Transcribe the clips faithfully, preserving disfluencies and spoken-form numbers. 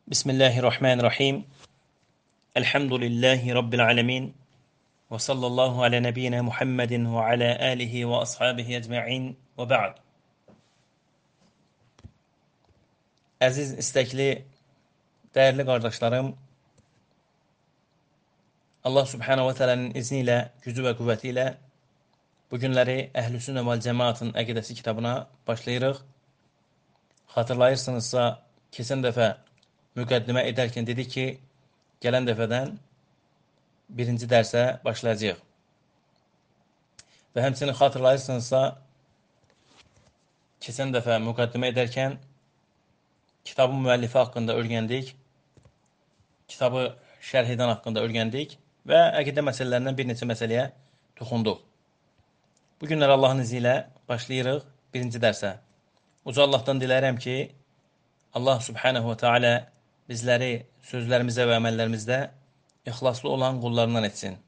Bismillahirrahmanirrahim. Elhamdülillahi Rabbil alemin. Və sallallahu alə nəbiyyina Muhammedin və alə alihi və ashabihi ecma'in və ba'd. Əziz, istəkli, dəyərli qardaşlarım, Allah Subhanahu və Teala'nın izni ilə, gücü və qüvvəti ilə bu günləri Əhl-i-Sünnə vəl Cemaatın əqidəsi kitabına başlayırıq. Xatırlayırsınızsa, keçən dəfə müqəddimə edərkən dedik ki, gələn dəfədən birinci dərsə başlayacaq. Və həmçinin xatırlayırsınızsa, keçən dəfə müqəddimə edərkən kitabın müəllifi haqqında öyrəndik, kitabı şərh edən haqqında öyrəndik və əqidə məsələlərindən bir neçə məsələyə toxunduq. Bu günlər Allahın izni ilə başlayırıq birinci dərsə. Uca Allahdan diləyirəm ki, Allah Subhanahu və Teala bizləri sözlərimizə və əməllərimizdə ixlaslı olan qullarından etsin.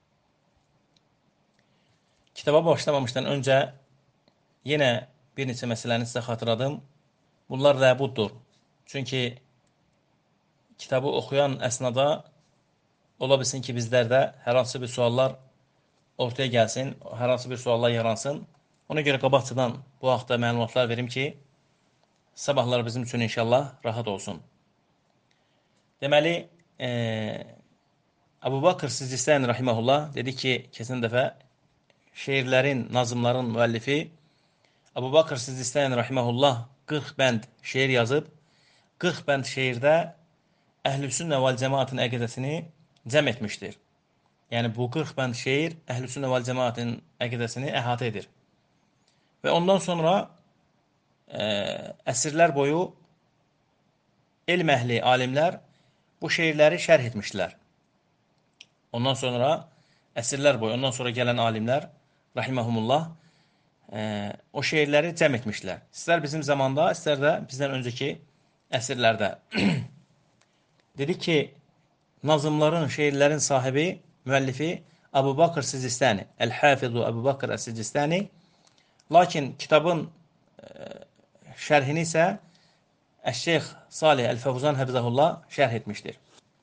Kitaba başlamamışdan öncə yenə bir neçə məsələni sizə xatırladım. Bunlar ləbuddur. Çünki kitabı oxuyan əsnada ola bilsin ki, bizlərdə hər hansı bir suallar ortaya gəlsin, hər hansı bir suallar yaransın. Ona görə qabaqcadan bu haqda məlumatlar verim ki, sabahlar bizim üçün inşallah rahat olsun. Deməli, e, Əbu Bakır Sicistani rahimehullah dedi ki, keçən dəfə şeirlərin, nazımların müəllifi Əbu Bakır Sicistani rahimehullah qırx bənd şeir yazıb. qırx bənd şeirdə Əhl-i-Sünnə vəl Cemaatın əqidəsini cəm etmişdir. Yəni, bu qırx bənd şeir Əhl-i-Sünnə vəl Cemaatın əqidəsini əhatə edir. Və ondan sonra ə, əsrlər boyu elm əhli, alimlər bu şeirləri şərh etmişdilər. Ondan sonra əsrlər boyu, ondan sonra gələn alimlər, rahiməhumullah, ə, o şeirləri cəm etmişdilər. İstər bizim zamanda, istər də bizdən öncəki əsrlərdə. Dedi ki, nazımların, şeirlərin sahibi, müəllifi Əbu Bakır Sicistani, Əl-Hafizu Əbu Bakır Sicistani. Lakin kitabın ə, şərhini isə Əş-Şeyx Salih Əl-Fəvzan Həfizəhullah şərh etmişdir.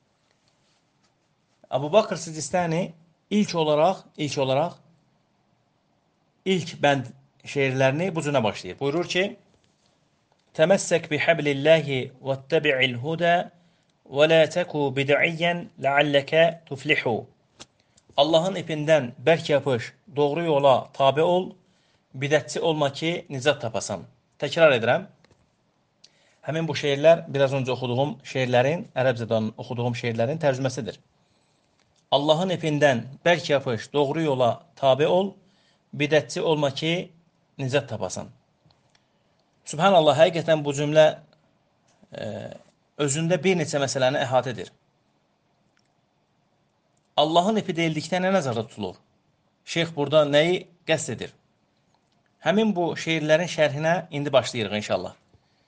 Əbu Bakır Sicistani ilk olaraq, ilk olaraq ilk bənd şeirlərini bu cürə başlayır. Buyurur ki, Təməssək bihəblillahi və təbi'il hudə və lə təku bid'iyyən ləalləkə tuflihu. Allahın ipindən bərk yapış, doğru yola tabi ol, bidətçi olma ki, nicat tapasan. Təkrar edirəm. Həmin bu şeirlər, biraz öncə oxuduğum şeirlərin, ərəbcədən oxuduğum şeirlərin tərcüməsidir. Allahın ipindən bərk yapış, doğru yola tabi ol, bidətçi olma ki, nicat tapasan. Subhanallah, həqiqətən bu cümlə e, özündə bir neçə məsələni əhatə edir. Allahın ipi deyildikdə nə nəzərdə tutulur? Şeyx burada nəyi qəsd edir? Həmin bu şeirlərin şərhinə indi başlayırıq inşallah.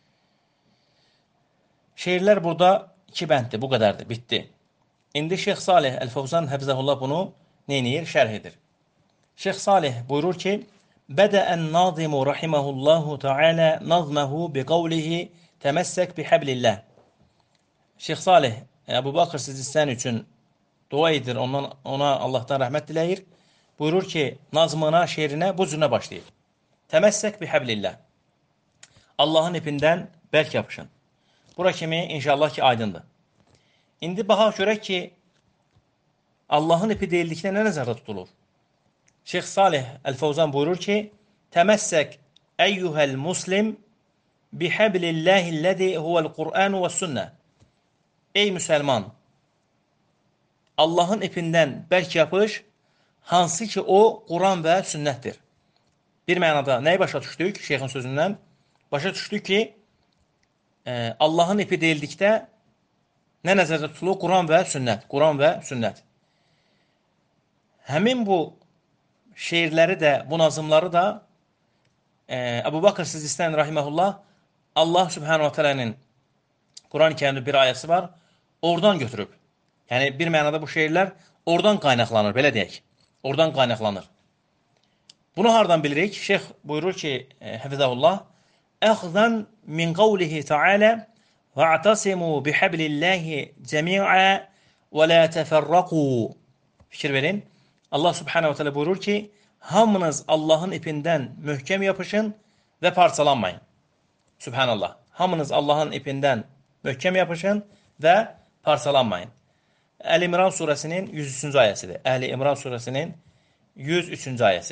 Şeirlər burada iki bənddir, bu qədərdir, bitdi. İndi Şeyx Salih Əl-Fəvzan Həfizəhullah bunu neyniyir? Şərh edir. Şeyx Salih buyurur ki, Bədəən nazimu rahiməhullahu ta'ala nazməhu bi qavlihi təməssək bi həblillah. Şeyx Salih Əbu Bakır Sicistani üçün dua edir, ondan, ona Allahdan rəhmət diləyir. Buyurur ki, nazmına, şeirinə bu cürünə başlayır. Təməssək bi həblillah. Allahın ipindən bərk yapışın. Bura kimi inşallah ki, aydındır. İndi baxaq görək ki, Allahın ipi deyildikdə nə nəzərdə tutulur? Şeyx Salih Əl-Fəvzan buyurur ki, Təməssək əyyuhəl muslim bihəblilləhilləzi huvəl Qur'anu və sünnə. Ey müsəlman, Allahın ipindən bərk yapış, hansı ki o Quran və sünnətdir. Bir mənada nəyi başa düşdük şeyxin sözündən? Başa düşdük ki, Allahın ipi deyildikdə nə nəzərdə tutulur? Quran və sünnət. Quran və sünnət. Həmin bu şeirləri də, bu nazımları da Əbu Bakır Sicistani rahiməhullah Allah Subhanahu wa Ta'ala'nın Quran-ı Kərimdə bir ayəsi var, oradan götürüb. Yəni, bir mənada bu şeirlər oradan qaynaqlanır, belə deyək. Oradan qaynaqlanır. Bunu hardan bilirik? Şeyx buyurur ki, Həfizəhullah, əxzən min qavlihi ta'alə وَاَعْتَصِمُوا بِحَبْلِ اللّٰهِ جَمِيعًا وَلَا تَفَرَّقُوا. Fikir verin. Allah Subhanahu ve Teala buyurur ki, hamınız Allah'ın ipinden mühkem yapışın ve parçalanmayın. Subhanallah. Hamınız Allah'ın ipinden mühkem yapışın ve parçalanmayın. Əl İmran suresinin yüz üçüncü ayəsidir. Əl İmran suresinin yüz üçüncü ayəsi.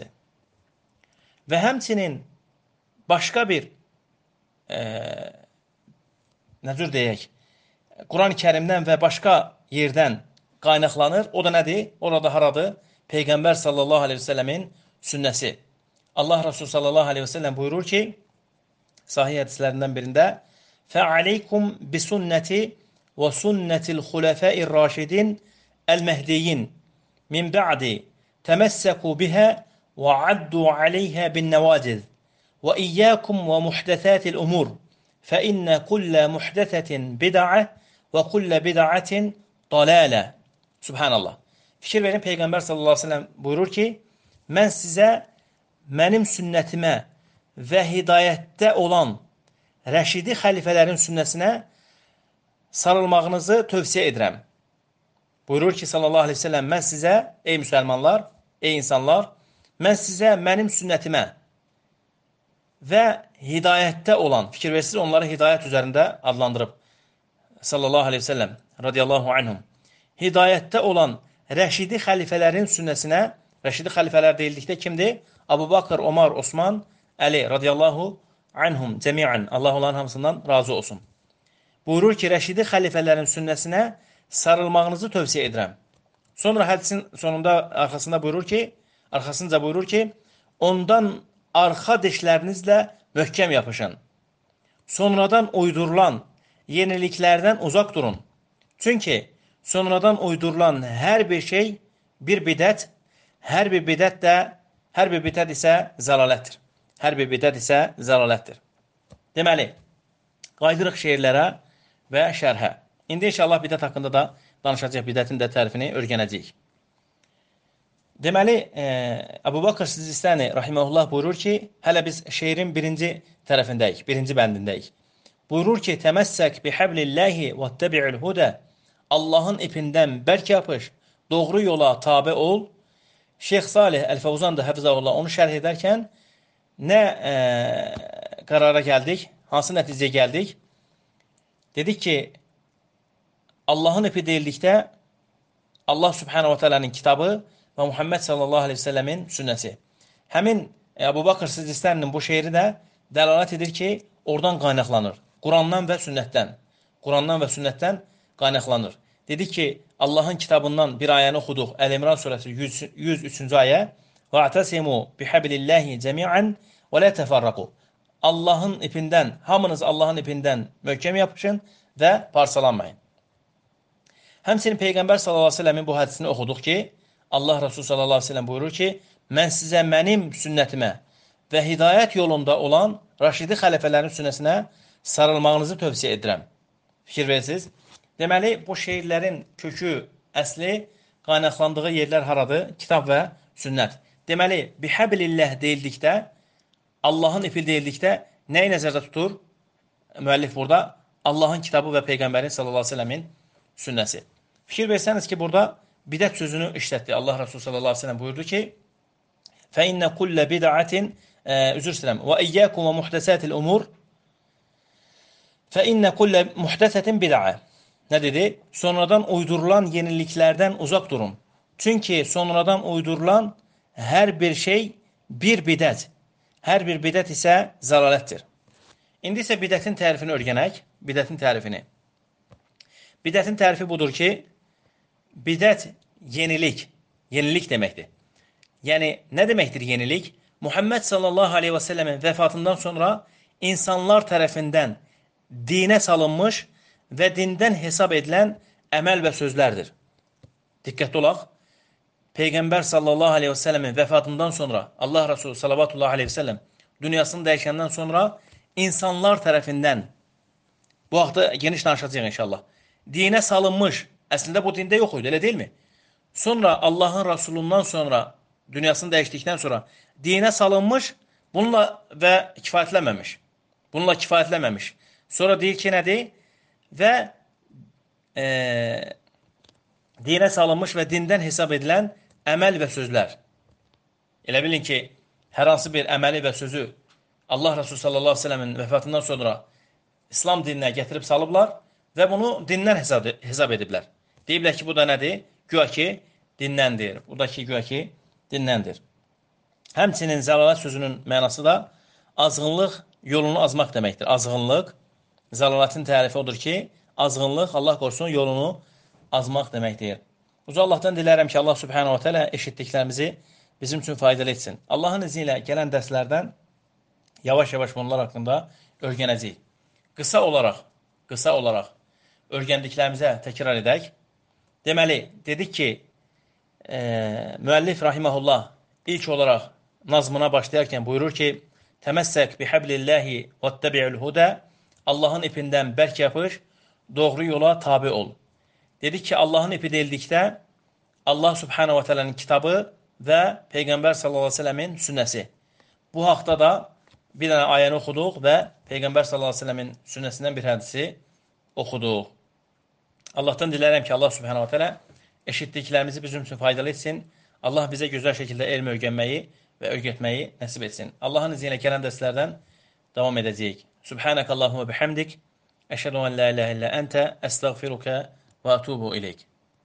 Və həmçinin başqa bir e, necür deyək, Quran-ı Kərimdən və başqa yerdən qaynaqlanır. O da nədir? Orada haradır? Peyğəmbər sallallahu aleyhi ve sellemin sünnəsi. Allah Resulü sallallahu aleyhi ve sellem buyurur ki, sahih hədislərindən birində, فَعَلَيْكُمْ بِسُنَّةِ وَسُنَّةِ الْخُلَفَاءِ الرَّاشِدِينَ الْمَهْدِيِّينَ مِنْ بَعْدِ تَمَسَّكُوا بِهَا وَعَدُّوا عَلَيْهَا بِالنَّوَاجِذِ وَإِيَّاكُمْ وَمُحْدَثَاتِ الْأُمُورِ فَإِنَّ كُلَّ مُحْدَثَةٍ بِدَعَةٍ وَكُلَّ بِدَعَةٍ ضَلَالَةٍ. Subhanallah. Fikir verin, Peyğəmbər sallallahu aleyhi ve sellem buyurur ki, mən sizə mənim sünnətimə və hidayətdə olan rəşidi xəlifələrin sünnəsinə sarılmağınızı tövsiyə edirəm. Buyurur ki, sallallahu aleyhi ve sellem, mən sizə, ey müsəlmanlar, ey insanlar, mən sizə mənim sünnətimə və hidayətdə olan, fikir versiniz, onları hidayət üzərində adlandırıb, sallallahu aleyhi ve sellem, radiyallahu anhum, hidayətdə olan rəşidi xəlifələrin sünnəsinə, rəşidi xəlifələr deyildikdə kimdir? Abu Bakır, Omar, Osman, Əli, radiyallahu anhum, cəmiən, Allah onların hamısından razı olsun. Buyurur ki, rəşidi xəlifələrin sünnəsinə sarılmağınızı tövsiyə edirəm. Sonra hədisin sonunda, arxasında buyurur ki, arxasınca buyurur ki, ondan arxa dişlərinizlə möhkəm yapışın. Sonradan uydurulan yeniliklərdən uzaq durun. Çünki sonradan uydurulan hər bir şey bir bidət, hər bir bidət də, hər bir bidət isə zəlalətdir. Hər bir bidət isə zəlalətdir. Deməli, qaydırıq şeirlərə və şərhə. İndi inşallah bidət haqqında da danışacaq, bidətin də tərifini öyrənəcəyik. Deməli, e, Əbu Bakır Sizistani rahimehullah buyurur ki, hələ biz şeirin birinci tərəfindəyik, birinci bəndindəyik. Buyurur ki, təməssək bihəblilləhi və təbi'ül hudə. Allahın ipindən bərk yapış, doğru yola tabe ol. Şeyx Salih Əl-Fəvzan da həfizəhullah onu şərh edərkən nə e, qərara gəldik, hansı nəticəyə gəldik? Dedik ki, Allahın ipi deyildikdə Allah Subhanahu wa Ta'ala'nın kitabı və Muhammed sallallahu aleyhi ve sellemin sünnəsi. Həmin Əbu Bakır Sizistani'nin bu şeiri də dəlalət edir ki, oradan qaynaqlanır. Qurandan və sünnətdən. Qurandan və sünnətdən qaynaqlanır. Dedik ki, Allahın kitabından bir ayəni oxuduq. Əl-İmran surəsi yüz üçüncü ayə. وَاَعْتَسِمُوا بِحَبْلِ اللّٰهِ جَمِيعًا وَلَا تَفَرَّقُوا. Allahın ipindən, hamınız Allahın ipindən möhkəm yapışın və parçalanmayın. Həmçinin Peyğəmbər sallallahu aleyhi ve sellemin bu hədisini oxuduq ki, Allah Resulü sallallahu aleyhi ve sellem buyurur ki, mən sizə mənim sünnətimə və hidayət yolunda olan rəşidi xəlifələrin sünnəsinə sarılmağınızı tövsiyə edirəm. Fikir verirsiniz. Deməli, bu şeirlərin kökü, əsli, qaynaqlandığı yerlər haradır? Kitab və sünnət. Deməli, bihəblilləh deyildikdə, Allahın ipi deyildikdə nəyi nəzərdə tutur? Müəllif burada Allahın kitabı və Peyğəmbərin sallallahu aleyhi ve sellemin sünnəsi. Fikir versəniz ki, burada bidət sözünü işlətdi. Allah Resulü sallallahu aleyhi ve sellem buyurdu ki, فَاِنَّ كُلَّ بِدَعَةٍ üzür istəyirəm. وَاِيَّاكُمْ وَمُحْدَثَاتِ الْأُمُورِ فَاِنَّ كُلَّ مُحْدَثَةٍ بِدَعَةٍ. Nə dedi? Sonradan uydurulan yeniliklərdən uzaq durun. Çünki sonradan uydurulan hər bir şey bir bidət. Hər bir bidət isə zəlalətdir. İndi isə bidətin tərifini öyrənək. Bidətin tərifini. Bidətin tərifi budur ki, bidət yenilik. Yenilik deməkdir. Yəni, nə deməkdir yenilik? Muhammed sallallahu aleyhi ve sellemin vəfatından sonra insanlar tərəfindən dinə salınmış və dindən hesab edilən əməl və sözlərdir. Diqqətli olaq. Peyğəmbər sallallahu aleyhi ve sellemin vəfatından sonra Allah Resulü sallallahu aleyhi ve sellem dünyasını dəyişəndən sonra insanlar tərəfindən, bu haqda geniş danışacağıq inşallah, dinə salınmış, əslində bu dində yox idi, elə deyilmi? Sonra Allahın Rasulundan sonra, dünyasını dəyişdikdən sonra dinə salınmış, bununla və kifayətlənməmiş. Bununla kifayətlənməmiş. Sonra deyir ki, nədir? və e, dinə salınmış və dindən hesab edilən əməl və sözlər. Elə bilin ki, hər hansı bir əməli və sözü Allah Resulü sallallahu aleyhi ve sellemin vəfatından sonra İslam dininə gətirib salıblar və bunu dindən hesab, hesab ediblər. Deyiblər ki, bu da nədir? Güya ki, dindəndir. Bu da ki, güya ki, dindəndir. Həmçinin zəlalət sözünün mənası da azğınlıq yolunu azmaq deməkdir. Azğınlıq, zəlalətin tərifi odur ki, azğınlıq, Allah qorusun, yolunu azmaq deməkdir. Uca Allahdan dilərəm ki, Allah subhanahu wa ta'ala eşitdiklərimizi bizim üçün faydalı etsin. Allahın izni ilə gələn dərslərdən yavaş-yavaş bunlar haqqında öyrənəcəyik. Qısa olaraq, qısa olaraq öyrəndiklərimizə təkrar edək. Deməli, dedik ki, e, müəllif rahiməhullah ilk olaraq nazmına başlayarkən buyurur ki, Təməssək bihəblilləhi və təbi'ül hudə, Allahın ipindən bərk yapış, doğru yola tabi ol. Dedik ki, Allahın ipi deyildikdə Allah subhanahu wa ta'lanın kitabı və Peyğəmbər sallallahu aleyhi ve sellemin sünnəsi. Bu haqda da bir dənə ayəni oxuduq və Peyğəmbər sallallahu aleyhi ve sellemin sünnəsindən bir hədisi oxuduq. Allahdan dilərəm ki, Allah subhanahu wa ta'la eşitdiklərimizi bizim üçün faydalı etsin. Allah bizə gözəl şəkildə elm öyrənməyi və öyrətməyi nəsib etsin. Allahın izni ilə gələn dərslərdən davam edəcəyik. Subhanəkallahumma bihamdik. Əşhədu an la ilahe illə əntə əstəğfiruka və atubu ileyk.